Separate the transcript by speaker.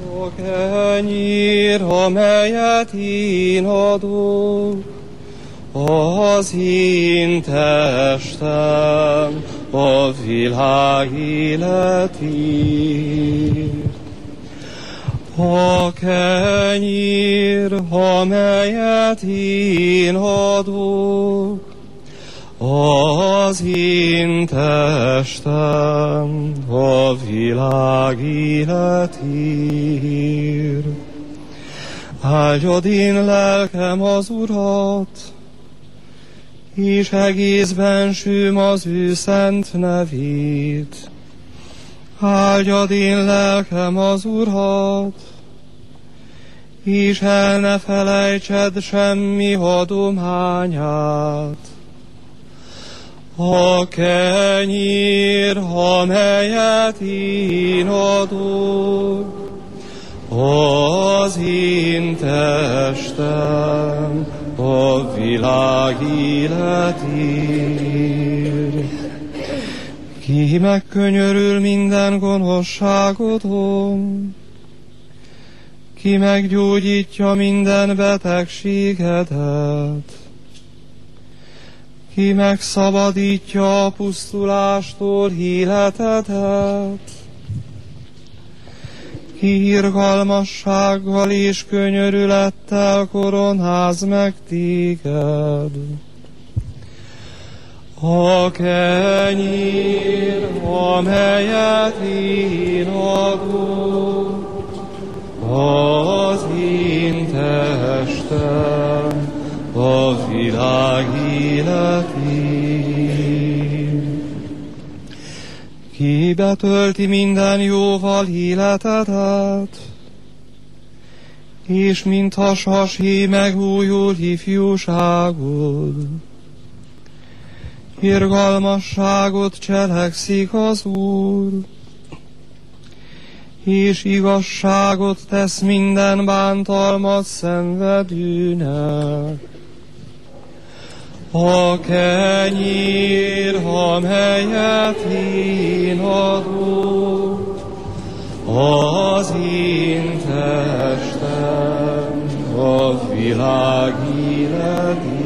Speaker 1: A kenyér, amelyet én adok, az én testem a világ életért. A kenyér, amelyet én adok, az én testem a világ életért. Áldjad én lelkem az Urat, és egész bensőm az ő szent nevét. Áldjad én lelkem az Urat, és el ne felejtsed semmi adományát. A kenyér, amelyet én adok, az én testem a világ életért. Ki megkönyörül minden gonoszságodon, ki meggyógyítja minden betegségedet, ki megszabadítja a pusztulástól életedet, ki irgalmassággal és könyörülettel koronáz meg téged. A kenyér, amelyet én adok, az én testem a világ életért. Ki betölti minden jóval életedet, és mintha sasé megújul ifjúságod. Irgalmasságot cselekszik az Úr, és igazságot tesz minden bántalmat szenvedőnek. A kenyér, amelyet én adok, az én testem a világ életért.